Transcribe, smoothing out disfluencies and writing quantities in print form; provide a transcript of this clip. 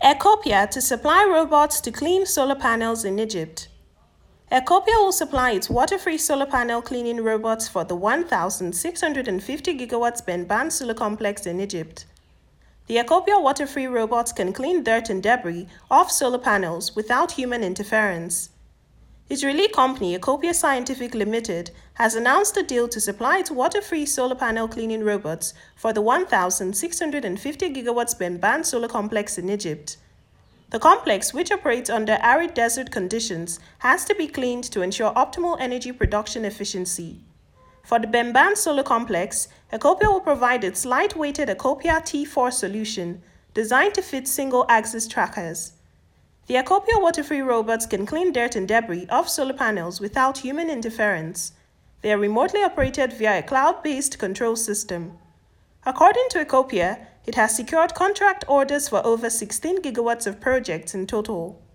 Ecopia to supply robots to clean solar panels in Egypt. Ecopia will supply its water-free solar panel cleaning robots for the 1,650 gigawatts Benban solar complex in Egypt. The Ecopia water-free robots can clean dirt and debris off solar panels without human interference. Israeli company Ecopia Scientific Limited has announced a deal to supply its water-free solar panel cleaning robots for the 1,650 gigawatts Benban solar complex in Egypt. The complex, which operates under arid desert conditions, has to be cleaned to ensure optimal energy production efficiency. For the Benban solar complex, Ecopia will provide its light-weighted Ecopia T4 solution, designed to fit single-axis trackers. The Ecopia water-free robots can clean dirt and debris off solar panels without human interference. They are remotely operated via a cloud-based control system. According to Ecopia, it has secured contract orders for over 16 gigawatts of projects in total.